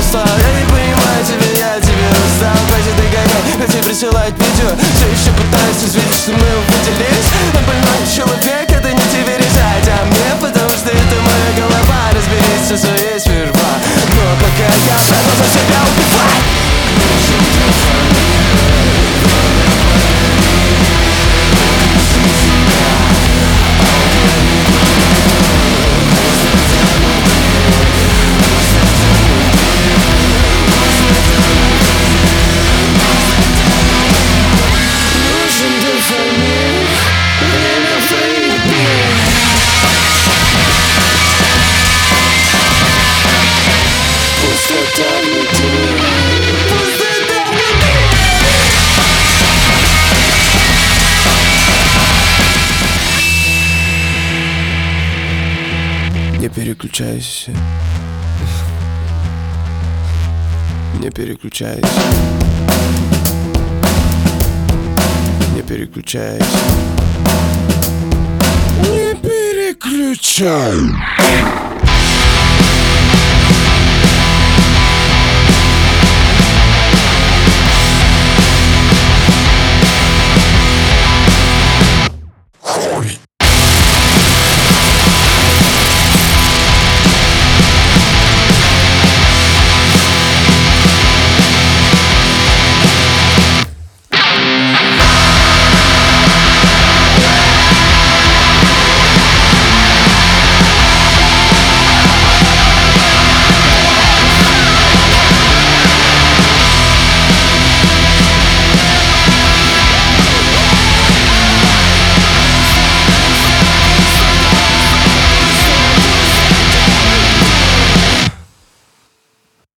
слов. Я не понимаю тебя, я тебе устал. Хватит догонять, хотя присылать видео. Все еще пытаюсь увидеть, что мы увиделись. Но больной человек, это не тебе решать, а мне, потому что это моя голова. Разберись со своей сперва, но пока я продолжу себя убивать. Не переключайся. Не переключайся. Не переключайся. Не переключай.